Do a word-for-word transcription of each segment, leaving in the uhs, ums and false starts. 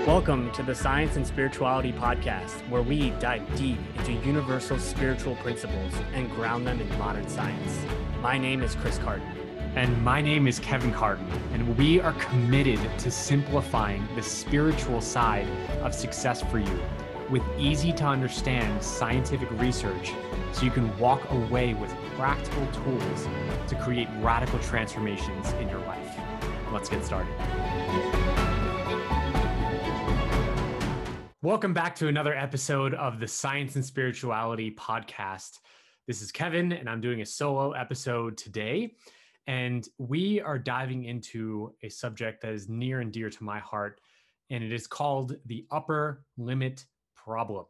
Welcome to the Science and Spirituality Podcast, where we dive deep into universal spiritual principles and ground them in modern science. My name is Chris Carden. And my name is Kevin Carden, and we are committed to simplifying the spiritual side of success for you with easy to understand scientific research so you can walk away with practical tools to create radical transformations in your life. Let's get started. Welcome back to another episode of the Science and Spirituality Podcast. This is Kevin, and I'm doing a solo episode today. And we are diving into a subject that is near and dear to my heart, and it is called the upper limit problem.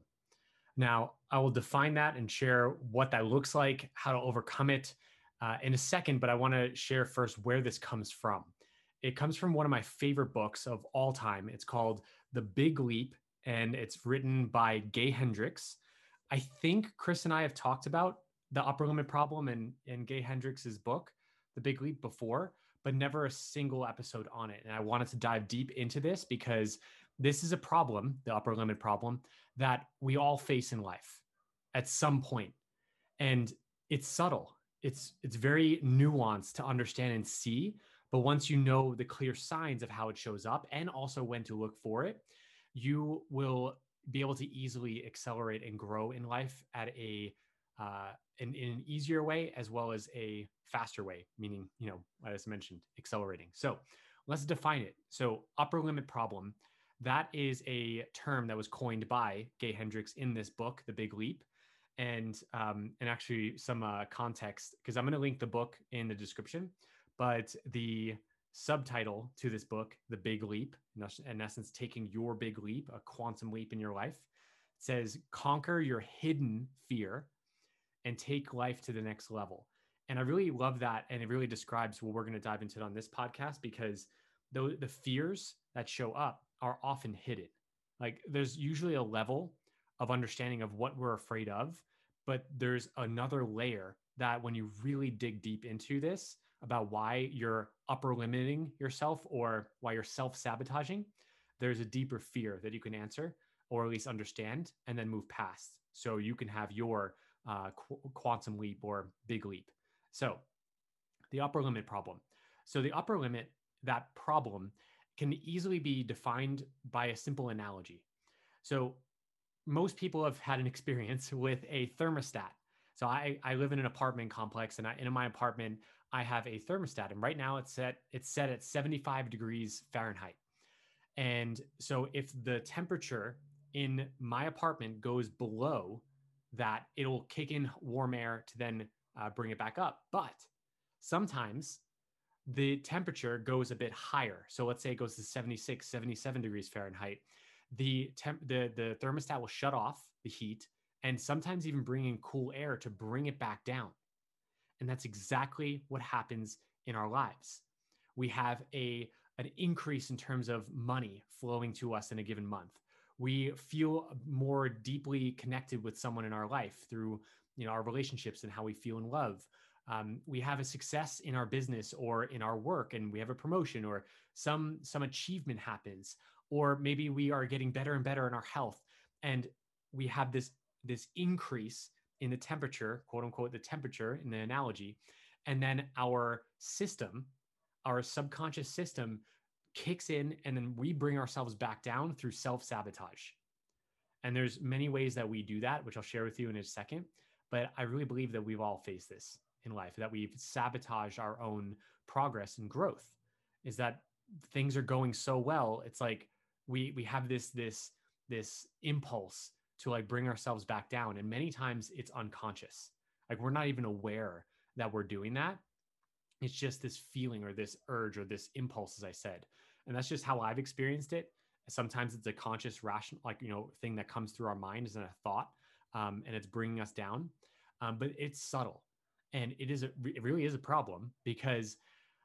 Now, I will define that and share what that looks like, how to overcome it uh, in a second, but I want to share first where this comes from. It comes from one of my favorite books of all time. It's called The Big Leap, and it's written by Gay Hendricks. I think Chris and I have talked about the upper limit problem in, in Gay Hendricks' book, The Big Leap, before, but never a single episode on it. And I wanted to dive deep into this because this is a problem, the upper limit problem, that we all face in life at some point. And it's subtle. It's, it's very nuanced to understand and see. But once you know the clear signs of how it shows up and also when to look for it, you will be able to easily accelerate and grow in life at a uh, in, in an easier way as well as a faster way, meaning, you know, as I mentioned, accelerating. So let's define it. So upper limit problem, that is a term that was coined by Gay Hendricks in this book, The Big Leap. And, um, and actually some uh, context, because I'm going to link the book in the description, but the subtitle to this book, The Big Leap, in essence, taking your big leap, a quantum leap in your life, says, conquer your hidden fear and take life to the next level. And I really love that. And it really describes what we're going to dive into on this podcast, because the, the fears that show up are often hidden. Like there's usually a level of understanding of what we're afraid of, but there's another layer that when you really dig deep into this about why you're upper limiting yourself or why you're self-sabotaging, there's a deeper fear that you can answer or at least understand and then move past. So you can have your uh, qu- quantum leap or big leap. So the upper limit problem. So the upper limit, that problem can easily be defined by a simple analogy. So most people have had an experience with a thermostat. So I, I live in an apartment complex, and I, in my apartment, I have a thermostat, and right now it's set, it's set at seventy-five degrees Fahrenheit. And so if the temperature in my apartment goes below that, it'll kick in warm air to then uh, bring it back up. But sometimes the temperature goes a bit higher. So let's say it goes to seventy-six, seventy-seven degrees Fahrenheit. The, temp- the, the thermostat will shut off the heat and sometimes even bring in cool air to bring it back down. And that's exactly what happens in our lives. We have a, an increase in terms of money flowing to us in a given month. We feel more deeply connected with someone in our life through, you know, our relationships and how we feel in love. Um, we have a success in our business or in our work, and we have a promotion or some, some achievement happens, or maybe we are getting better and better in our health. And we have this, this increase in the temperature, quote unquote, the temperature in the analogy. And then our system, our subconscious system kicks in, and then we bring ourselves back down through self-sabotage. And there's many ways that we do that, which I'll share with you in a second. But I really believe that we've all faced this in life, that we've sabotaged our own progress and growth. Is that things are going so well, it's like we we have this this this impulse to like bring ourselves back down. And many times it's unconscious. Like we're not even aware that we're doing that. It's just this feeling or this urge or this impulse, as I said. And that's just how I've experienced it. Sometimes it's a conscious, rational, like, you know, thing that comes through our mind as a thought, um, and it's bringing us down. Um, but it's subtle, and it is a, it really is a problem, because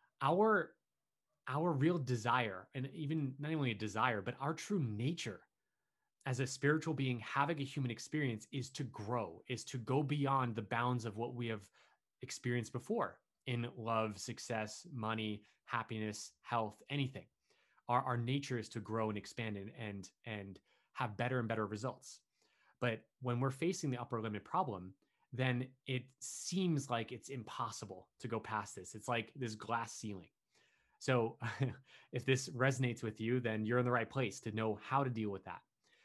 our our real desire, and even not only a desire, but our true nature as a spiritual being having a human experience, is to grow, is to go beyond the bounds of what we have experienced before in love, success, money, happiness, health, anything. our, our nature is to grow and expand and, and, and have better and better results. But when we're facing the upper limit problem, then it seems like it's impossible to go past this. It's like this glass ceiling. So if this resonates with you, then you're in the right place to know how to deal with that.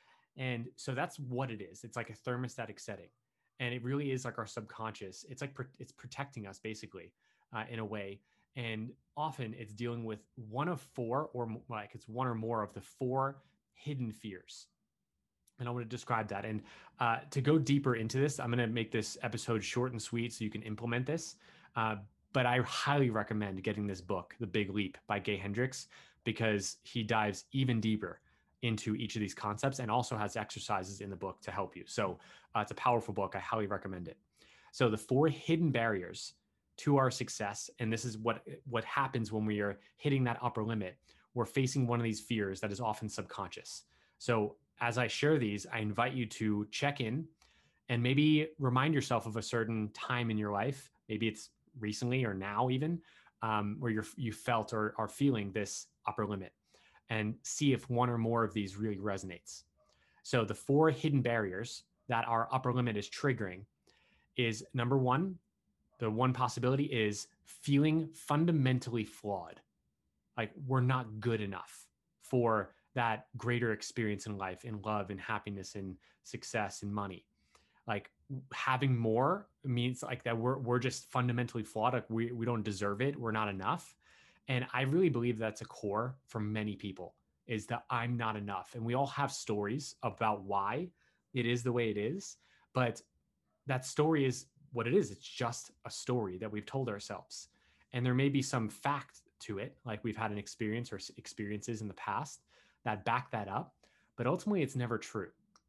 And so that's what it is. It's like a thermostatic setting. And it really is like our subconscious. It's like it's protecting us basically uh, in a way. And often it's dealing with one of four, or like it's one or more of the four hidden fears. And I want to describe that. And uh, to go deeper into this, I'm going to make this episode short and sweet so you can implement this. Uh, but I highly recommend getting this book, The Big Leap by Gay Hendricks, because he dives even deeper into each of these concepts and also has exercises in the book to help you. So uh, it's a powerful book. I highly recommend it. So the four hidden barriers to our success, and this is what, what happens when we are hitting that upper limit. We're facing one of these fears that is often subconscious. So as I share these, I invite you to check in and maybe remind yourself of a certain time in your life. Maybe it's recently or now even, um, where you're, you felt or are feeling this upper limit, and see if one or more of these really resonates. So the four hidden barriers that our upper limit is triggering is, number one, the one possibility is feeling fundamentally flawed. Like we're not good enough for that greater experience in life, in love, in happiness, in success, in money. Like having more means like that we're, we're just fundamentally flawed. Like we, we don't deserve it. We're not enough. And I really believe that's a core for many people, is that I'm not enough. And we all have stories about why it is the way it is, but that story is what it is. It's just a story that we've told ourselves. And there may be some fact to it, like we've had an experience or experiences in the past that back that up, but ultimately it's never true.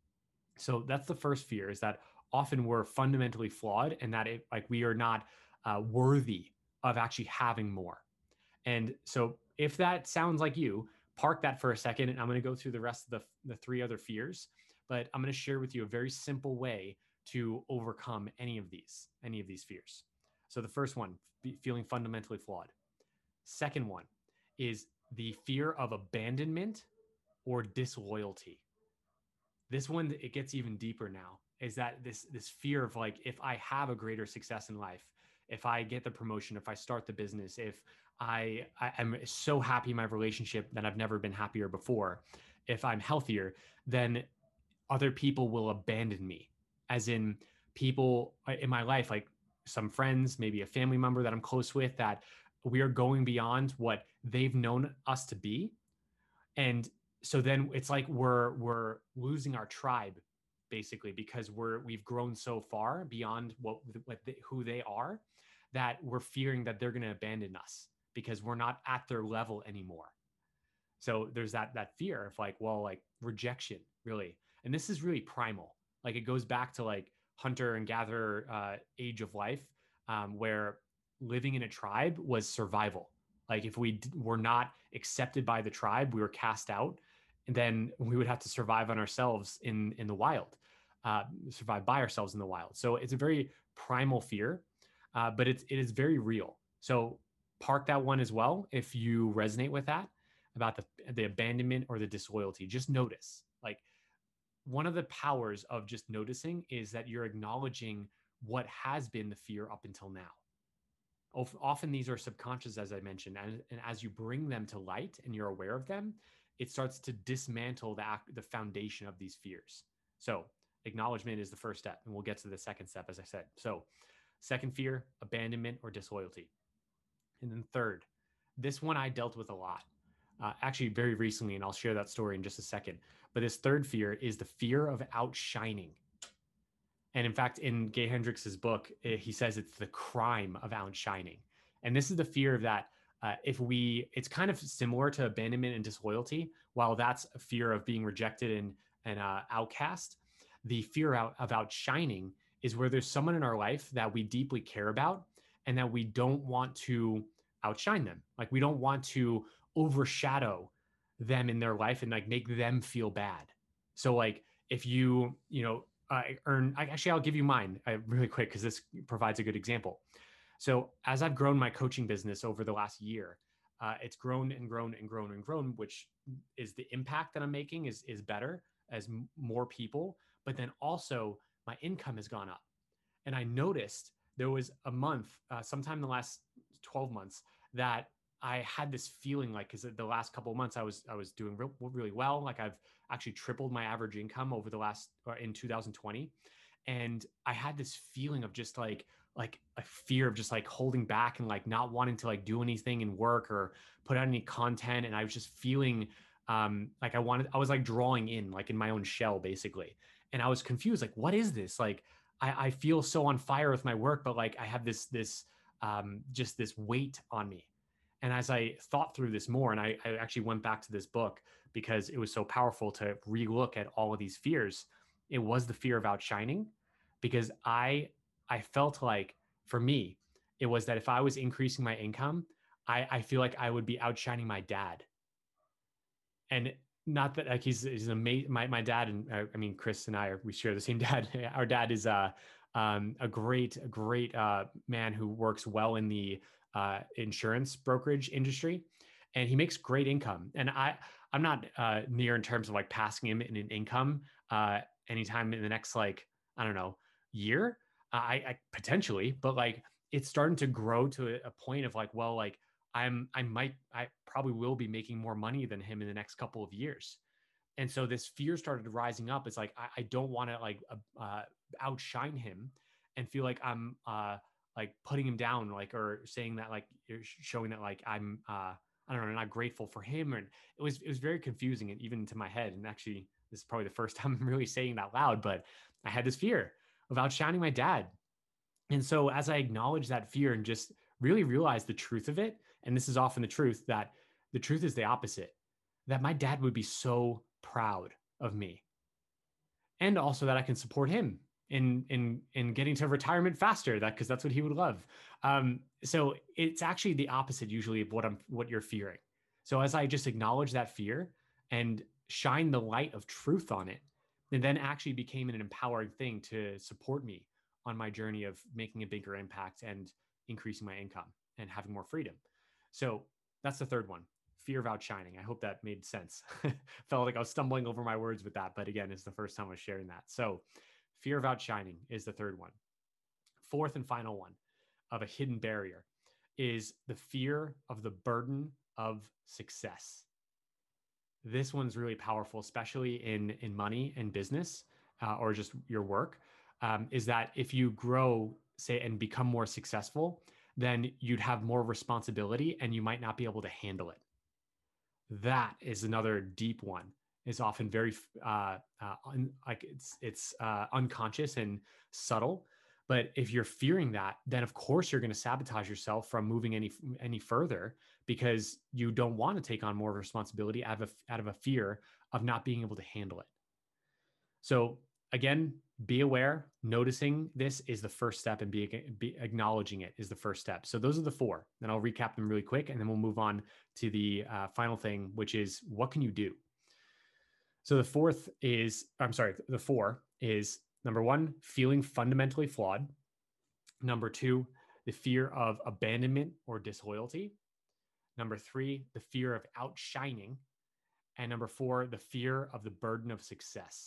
So that's the first fear, is that often we're fundamentally flawed, and that it, like we are not uh, worthy of actually having more. And so if that sounds like you, park that for a second, and I'm going to go through the rest of the, the three other fears, but I'm going to share with you a very simple way to overcome any of these, any of these fears. So the first one, feeling fundamentally flawed. Second one is the fear of abandonment or disloyalty. This one, it gets even deeper now, is that this, this fear of like, if I have a greater success in life, if I get the promotion, if I start the business, if I, I am so happy in my relationship that I've never been happier before, if I'm healthier, then other people will abandon me. As in people in my life, like some friends, maybe a family member that I'm close with, that we are going beyond what they've known us to be. And so then it's like we're we're losing our tribe, basically, because we're we've grown so far beyond what, what they, who they are, that we're fearing that they're going to abandon us because we're not at their level anymore. So there's that that fear of like, well, like rejection, really. And this is really primal. Like it goes back to like hunter and gatherer uh, age of life, um, where living in a tribe was survival. Like if we d- were not accepted by the tribe, we were cast out, and then we would have to survive on ourselves in, in the wild, uh, survive by ourselves in the wild. So it's a very primal fear, uh, but it's, it is very real. So park that one as well. If you resonate with that about the, the abandonment or the disloyalty, just notice. Like one of the powers of just noticing is that you're acknowledging what has been the fear up until now. Often these are subconscious, as I mentioned, and, and as you bring them to light and you're aware of them, it starts to dismantle the, the foundation of these fears. So acknowledgement is the first step, and we'll get to the second step, as I said. So second fear, abandonment or disloyalty. And then third, this one I dealt with a lot, uh, actually very recently, and I'll share that story in just a second. But this third fear is the fear of outshining. And in fact, in Gay Hendricks' book, he says it's the crime of outshining. And this is the fear of that uh, if we, it's kind of similar to abandonment and disloyalty. While that's a fear of being rejected and, and uh, outcast, the fear out, of outshining is where there's someone in our life that we deeply care about and that we don't want to outshine them. Like we don't want to overshadow them in their life and like make them feel bad. So like if you, you know, I earn, I, actually, I'll give you mine uh, really quick because this provides a good example. So as I've grown my coaching business over the last year, uh, it's grown and grown and grown and grown, which is the impact that I'm making is, is better as m- more people, but then also my income has gone up. And I noticed there was a month, uh, sometime in the last twelve months, that I had this feeling like, because the last couple of months I was I was doing re- really well. Like I've actually tripled my average income over the last uh, in two thousand twenty, and I had this feeling of just like like a fear of just like holding back and like not wanting to like do anything in work or put out any content. And I was just feeling um, like I wanted, I was like drawing in, like in my own shell, basically. And I was confused, like, what is this? Like, I, I feel so on fire with my work, but like I have this, this, um, just this weight on me. And as I thought through this more, and I, I actually went back to this book because it was so powerful to relook at all of these fears. It was the fear of outshining, because I, I felt like for me, it was that if I was increasing my income, I, I feel like I would be outshining my dad. And not that like he's, he's amazing. My, my dad, and uh, I mean, Chris and I, are, we share the same dad. Our dad is uh, um, a great, a great uh, man who works well in the uh, insurance brokerage industry, and he makes great income. And I, I'm not uh, near in terms of like passing him in an income uh, anytime in the next, like, I don't know, year. Uh, I, I potentially, but like it's starting to grow to a, a point of like, well, like I'm, I might, I probably will be making more money than him in the next couple of years. And so this fear started rising up. It's like, I, I don't want to like uh, uh, outshine him and feel like I'm uh, like putting him down, like, or saying that, like, you're showing that like I'm, uh, I don't know, not grateful for him. And it was, it was very confusing, and even to my head. And actually, this is probably the first time I'm really saying that loud, but I had this fear of outshining my dad. And so as I acknowledge that fear and just really realize the truth of it, and this is often the truth, that the truth is the opposite, that my dad would be so proud of me. And also that I can support him in in in getting to retirement faster, that because that's what he would love. Um, so it's actually the opposite usually of what I'm what you're fearing. So as I just acknowledge that fear and shine the light of truth on it, and then actually became an empowering thing to support me on my journey of making a bigger impact and increasing my income and having more freedom. So that's the third one, fear of outshining. I hope that made sense. Felt like I was stumbling over my words with that, but again, it's the first time I was sharing that. So fear of outshining is the third one. Fourth and final one of a hidden barrier is the fear of the burden of success. This one's really powerful, especially in, in money and business uh, or just your work, um, is that if you grow, say, and become more successful, then you'd have more responsibility and you might not be able to handle it. That is another deep one. Is often very uh, uh, un, like it's it's uh, unconscious and subtle. But if you're fearing that, then of course you're going to sabotage yourself from moving any any further, because you don't want to take on more responsibility out of a, out of a fear of not being able to handle it. So again, be aware. Noticing this is the first step, and be, be acknowledging it is the first step. So those are the four. Then I'll recap them really quick, and then we'll move on to the uh, final thing, which is what can you do? So the fourth is, I'm sorry, the four is number one, feeling fundamentally flawed. Number two, the fear of abandonment or disloyalty. Number three, the fear of outshining. And number four, the fear of the burden of success.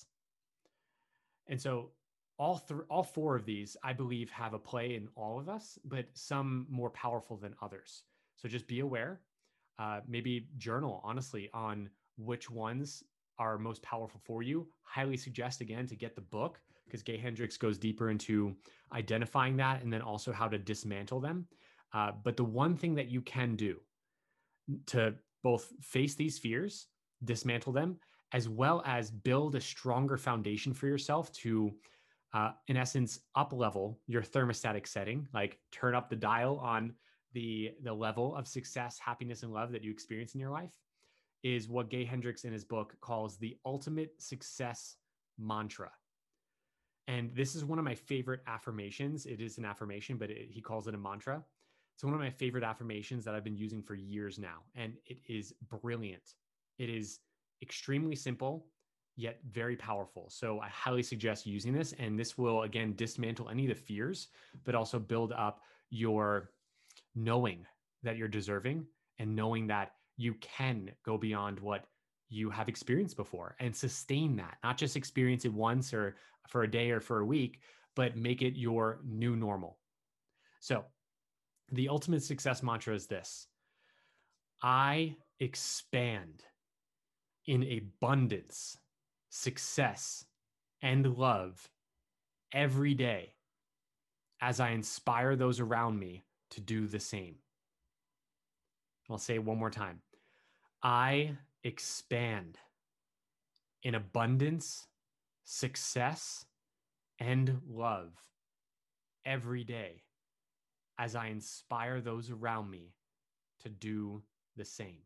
And so all three, all four of these, I believe, have a play in all of us, but some more powerful than others. So just be aware, uh, maybe journal honestly on which ones are most powerful for you. Highly suggest, again, to get the book, because Gay Hendricks goes deeper into identifying that and then also how to dismantle them. Uh, but the one thing that you can do to both face these fears, dismantle them, as well as build a stronger foundation for yourself to, uh, in essence, up level your thermostatic setting, like turn up the dial on the, the level of success, happiness, and love that you experience in your life, is what Gay Hendricks in his book calls the ultimate success mantra. And this is one of my favorite affirmations. It is an affirmation, but it, he calls it a mantra. It's one of my favorite affirmations that I've been using for years now. And it is brilliant. It is extremely simple, yet very powerful. So I highly suggest using this. And this will, again, dismantle any of the fears, but also build up your knowing that you're deserving and knowing that you can go beyond what you have experienced before and sustain that, not just experience it once or for a day or for a week, but make it your new normal. So the ultimate success mantra is this: I expand in abundance, success, and love every day as I inspire those around me to do the same. I'll say it one more time. I expand in abundance, success, and love every day as I inspire those around me to do the same.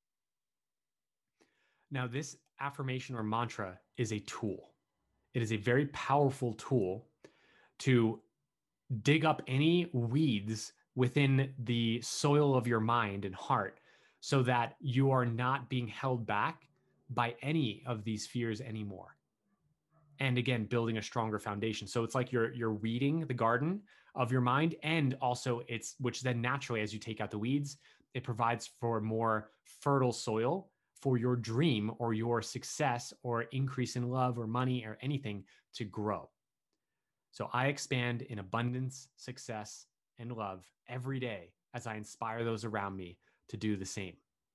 Now, this affirmation or mantra is a tool. It is a very powerful tool to dig up any weeds within the soil of your mind and heart so that you are not being held back by any of these fears anymore. And again, building a stronger foundation. So it's like you're you're weeding the garden of your mind, and also it's, which then naturally, as you take out the weeds, it provides for more fertile soil for your dream or your success or increase in love or money or anything to grow. So I expand in abundance, success, and love every day as I inspire those around me to do the same.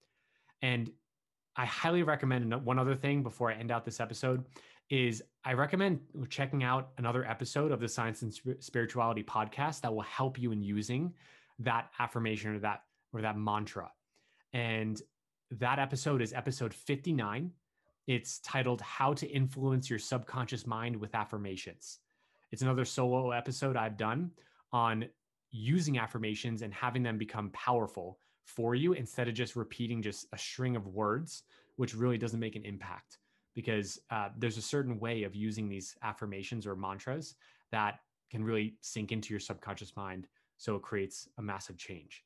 And I highly recommend one other thing before I end out this episode is I recommend checking out another episode of the Science and Spirituality podcast that will help you in using that affirmation or that or that mantra. And that episode is episode fifty-nine. It's titled How to Influence Your Subconscious Mind with Affirmations. It's another solo episode I've done on using affirmations and having them become powerful for you instead of just repeating just a string of words, which really doesn't make an impact, because uh, there's a certain way of using these affirmations or mantras that can really sink into your subconscious mind. So it creates a massive change.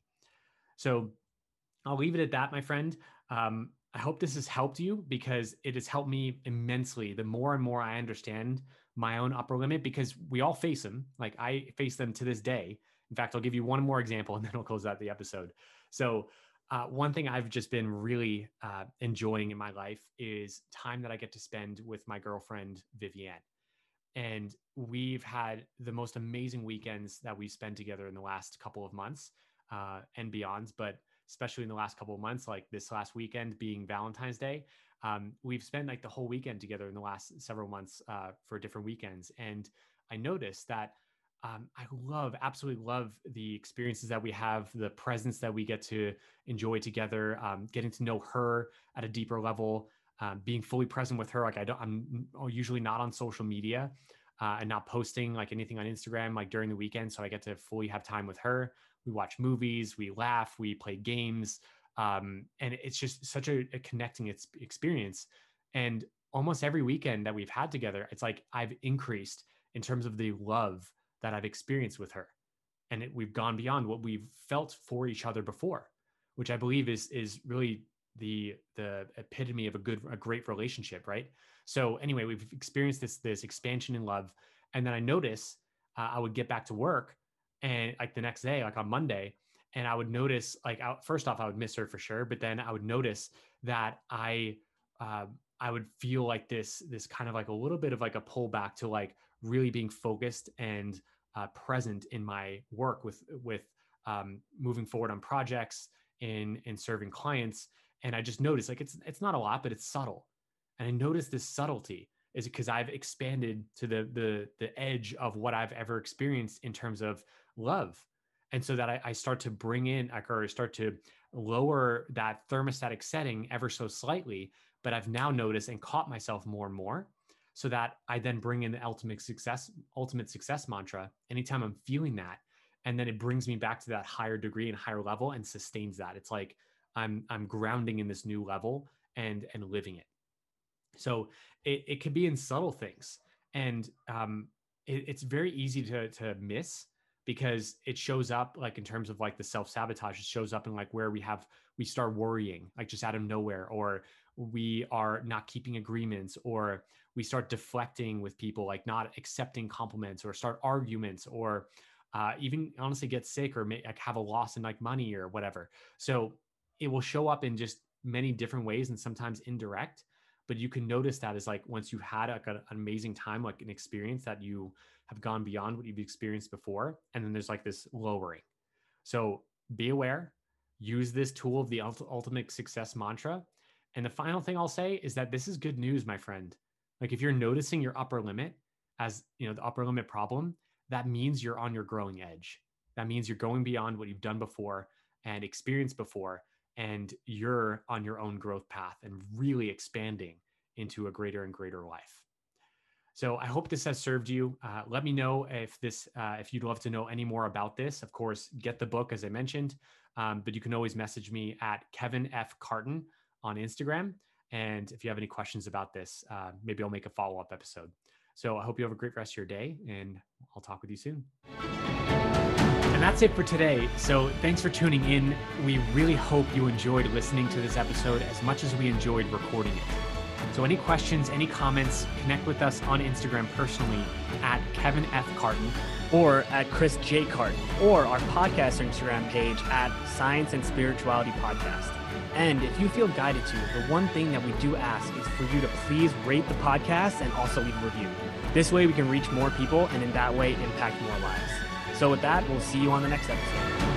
So I'll leave it at that, my friend. Um, I hope this has helped you, because it has helped me immensely. The more and more I understand my own upper limit, because we all face them. Like I face them to this day. In fact, I'll give you one more example and then I'll close out the episode. So uh, one thing I've just been really uh, enjoying in my life is time that I get to spend with my girlfriend, Vivienne. And we've had the most amazing weekends that we've spent together in the last couple of months uh, and beyond. But especially in the last couple of months, like this last weekend being Valentine's Day, um, we've spent like the whole weekend together in the last several months uh, for different weekends. And I noticed that um, I love, absolutely love the experiences that we have, the presence that we get to enjoy together, um, getting to know her at a deeper level, um, being fully present with her. Like I don't, I'm usually not on social media uh, and not posting like anything on Instagram, like during the weekend. So I get to fully have time with her. We watch movies, we laugh, we play games. Um, and it's just such a, a connecting experience. And almost every weekend that we've had together, it's like I've increased in terms of the love that I've experienced with her. And it, we've gone beyond what we've felt for each other before, which I believe is, is really the, the epitome of a good, a great relationship. Right. So anyway, we've experienced this, this expansion in love. And then I notice uh, I would get back to work and like the next day, like on Monday, and I would notice like, I, first off, I would miss her for sure. But then I would notice that I, uh, I would feel like this, this kind of like a little bit of like a pullback to like really being focused and uh, present in my work with, with um, moving forward on projects in, in serving clients. And I just noticed like, it's, it's not a lot, but it's subtle. And I noticed this subtlety is because I've expanded to the, the, the edge of what I've ever experienced in terms of love. And so that I, I start to bring in, or start to lower that thermostatic setting ever so slightly, but I've now noticed and caught myself more and more, so that I then bring in the ultimate success, ultimate success mantra anytime I'm feeling that. And then it brings me back to that higher degree and higher level and sustains that. It's like I'm, I'm grounding in this new level and, and living it. So it, it could be in subtle things. And um, it, it's very easy to, to miss, because it shows up like in terms of like the self-sabotage. It shows up in like where we have, we start worrying, like just out of nowhere, or we are not keeping agreements, or we start deflecting with people, like not accepting compliments, or start arguments, or uh, even honestly get sick, or may, like have a loss in like money or whatever. So it will show up in just many different ways and sometimes indirect. But you can notice that is like once you had like an amazing time, like an experience that you have gone beyond what you've experienced before. And then there's like this lowering. So be aware, use this tool of the ultimate success mantra. And the final thing I'll say is that this is good news, my friend. Like if you're noticing your upper limit as, you know, the upper limit problem, that means you're on your growing edge. That means you're going beyond what you've done before and experienced before. And you're on your own growth path and really expanding into a greater and greater life. So I hope this has served you. Uh, let me know if this, uh, if you'd love to know any more about this. Of course, get the book, as I mentioned, um, but you can always message me at Kevin F. Carton on Instagram. And if you have any questions about this, uh, maybe I'll make a follow-up episode. So I hope you have a great rest of your day, and I'll talk with you soon. And that's it for today. So thanks for tuning in. We really hope you enjoyed listening to this episode as much as we enjoyed recording it. So any questions, any comments, connect with us on Instagram personally at Kevin F. Carton. Or at Chris J. Carton, or our podcast Instagram page at Science and Spirituality Podcast. And if you feel guided to, the one thing that we do ask is for you to please rate the podcast and also leave a review. This way we can reach more people and in that way impact more lives. So with that, we'll see you on the next episode.